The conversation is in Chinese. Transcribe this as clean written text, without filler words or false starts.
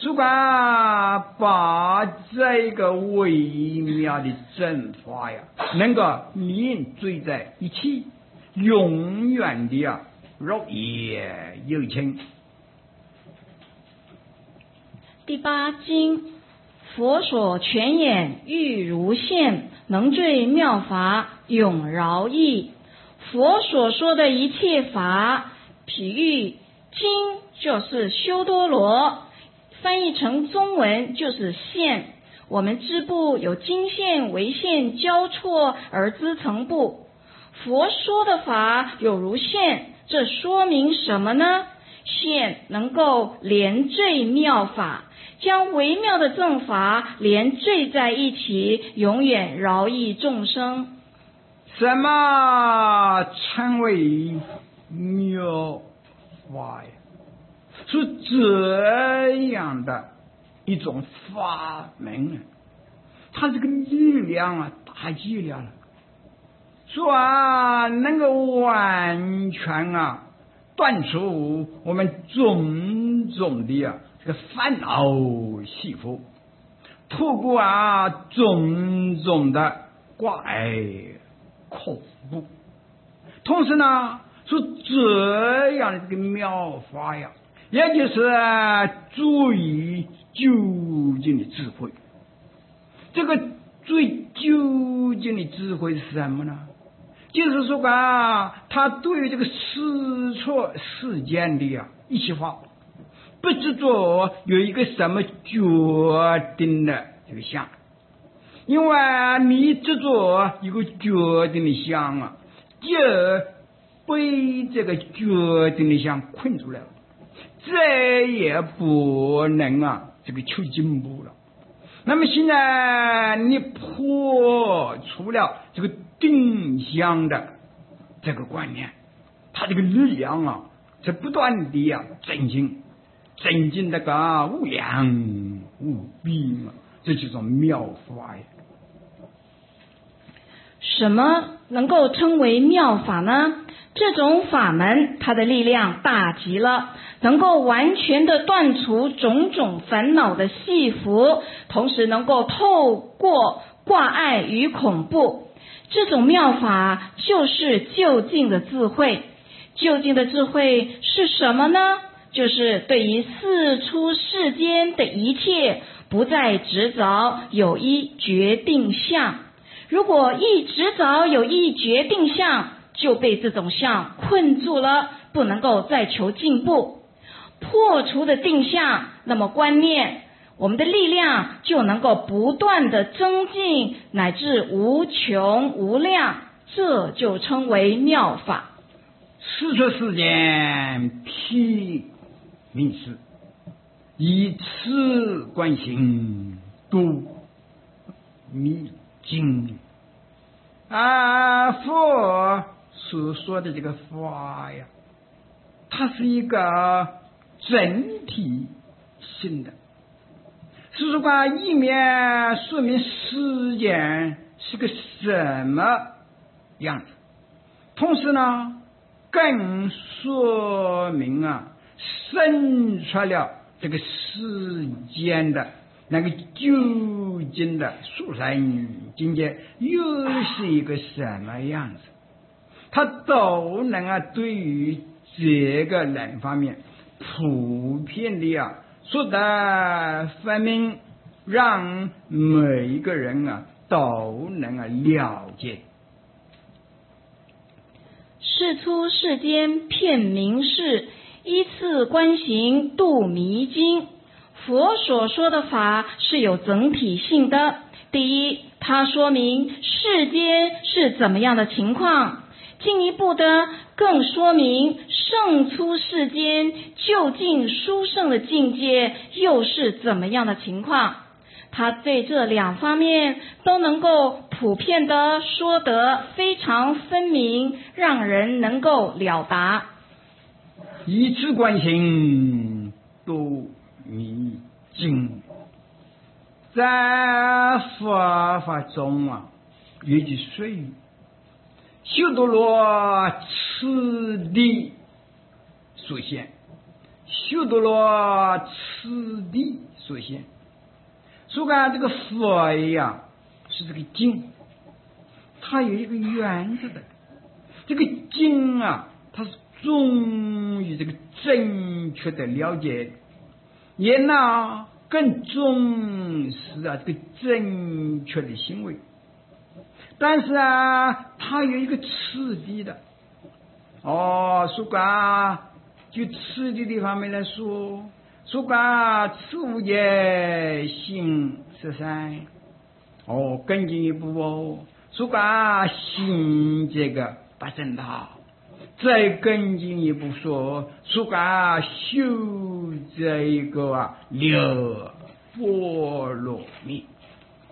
主管把这个微妙的正法呀，能够凝聚在一起，永远的肉也有情。 第八经，佛所泉眼欲如现，能坠妙法永饶益。佛所说的一切法，譬喻经就是修多罗，翻译成中文就是线。我们支部有经线、微线交错而织成部。佛说的法有如线，这说明什么呢？线能够连缀妙法，将微妙的正法连缀在一起，永远饶益众生。 什么称为妙法呀？是这样的一种法门，它这个力量大极了，说能够完全断除我们种种的这个烦恼习缚，透过种种的挂碍恐怖，同时呢，是这样的这个妙法呀，也就是最究竟的智慧。这个最究竟的智慧是什么呢？就是说他对于这个事错世间的一切法，不执着有一个什么决定的这个相，因为你执着一个决定的相就被这个决定的相困住了，再也不能这个求进步了。那么现在你破除了这个定向的这个观念，它这个力量在不断的增进那个无量无边这几种妙法呀。 什么能够称为妙法呢？这种法门它的力量大极了，能够完全的断除种种烦恼的系缚，同时能够透过挂碍与恐怖。这种妙法就是究竟的智慧。究竟的智慧是什么呢？就是对于四出世间的一切不再执着有一决定相。如果一执着有一决定相，就被这种相困住了，不能够再求进步。破除的定相，那么观念我们的力量就能够不断的增进，乃至无穷无量，这就称为妙法。 世出世间譬名师，以此观行度迷经。佛所说的这个法呀，它是一个整体性的，是说一面说明世间是个什么样子，同时呢更说明生出了这个世间的那个究竟的殊胜境界又是一个什么样子，它都能对于这个人方面普遍的说得分明，让每一个人都能了解。 世出世间遍明示，依次观行度迷经。佛所说的法是有整体性的。第一，它说明世间是怎么样的情况，进一步的更说明胜出世间究竟殊胜的境界又是怎么样的情况。他对这两方面都能够普遍的说得非常分明，让人能够了达。 以此观行度迷经，在佛法中有句术语，修多罗此地所现，修多罗此地所现。所以这个佛呀是这个经，它有一个原则的。这个经啊，它是重于这个正确的了解，也呢更重视这个正确的行为。但是啊，它有一个次第的。所以就次第的方面来说，此物也行十三。更进一步行这个八正道，再更进一步说，修这一个六波罗蜜。